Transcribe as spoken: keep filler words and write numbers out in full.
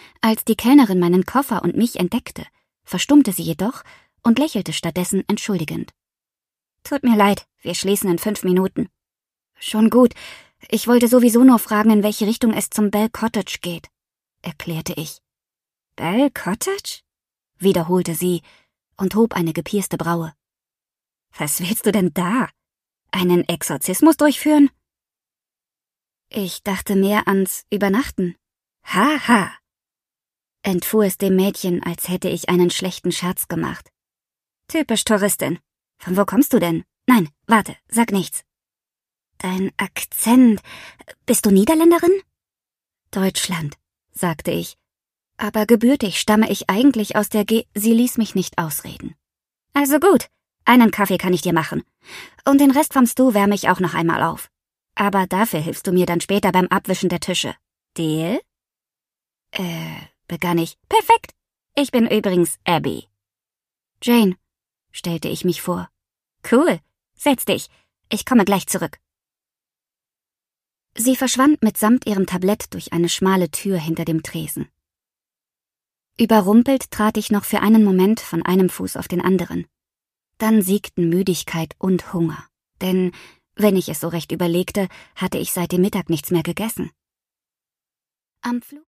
Als die Kellnerin meinen Koffer und mich entdeckte, verstummte sie jedoch und lächelte stattdessen entschuldigend. »Tut mir leid, wir schließen in fünf Minuten.« »Schon gut. Ich wollte sowieso nur fragen, in welche Richtung es zum Bell Cottage geht«, erklärte ich. »Bell Cottage?« wiederholte sie und hob eine gepierste Braue. »Was willst du denn da? Einen Exorzismus durchführen?« »Ich dachte mehr ans Übernachten.« »Haha«, entfuhr es dem Mädchen, als hätte ich einen schlechten Scherz gemacht. »Typisch Touristin. Von wo kommst du denn? Nein, warte, sag nichts.« »Dein Akzent. Bist du Niederländerin?« »Deutschland«, sagte ich. »Aber gebürtig stamme ich eigentlich aus der Ge…« Sie ließ mich nicht ausreden. »Also gut, einen Kaffee kann ich dir machen. Und den Rest vom Stew wärme ich auch noch einmal auf. Aber dafür hilfst du mir dann später beim Abwischen der Tische. Deal?« Äh, begann ich. »Perfekt. Ich bin übrigens Abby.« »Jane«, stellte ich mich vor. »Cool. Setz dich. Ich komme gleich zurück.« Sie verschwand mitsamt ihrem Tablett durch eine schmale Tür hinter dem Tresen. Überrumpelt trat ich noch für einen Moment von einem Fuß auf den anderen. Dann siegten Müdigkeit und Hunger, denn, wenn ich es so recht überlegte, hatte ich seit dem Mittag nichts mehr gegessen. Am Flug